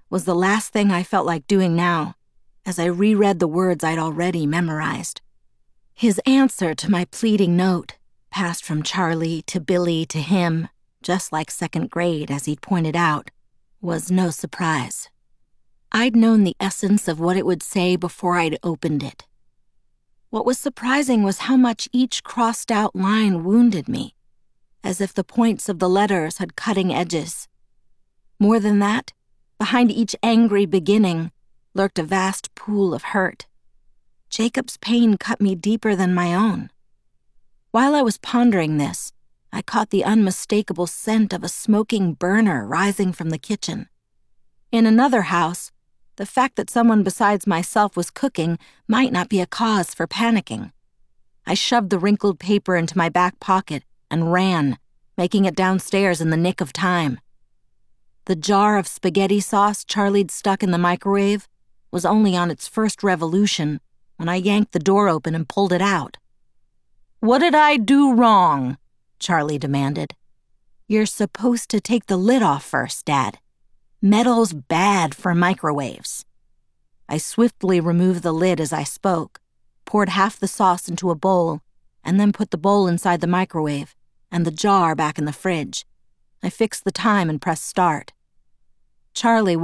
was the last thing I felt like doing now, as I reread the words I'd already memorized. His answer to my pleading note, passed from Charlie to Billy to him, just like second grade, as he'd pointed out, was no surprise. I'd known the essence of what it would say before I'd opened it. What was surprising was how much each crossed-out line wounded me, as if the points of the letters had cutting edges. More than that, behind each angry beginning lurked a vast pool of hurt. Jacob's pain cut me deeper than my own. While I was pondering this, I caught the unmistakable scent of a smoking burner rising from the kitchen. In another house, the fact that someone besides myself was cooking might not be a cause for panicking. I shoved the wrinkled paper into my back pocket and ran, making it downstairs in the nick of time. The jar of spaghetti sauce Charlie'd stuck in the microwave was only on its first revolution when I yanked the door open and pulled it out. "What did I do wrong?" Charlie demanded. "You're supposed to take the lid off first, Dad. Metal's bad for microwaves." I swiftly removed the lid as I spoke, poured half the sauce into a bowl, and then put the bowl inside the microwave and the jar back in the fridge. I fixed the time and pressed start. Charlie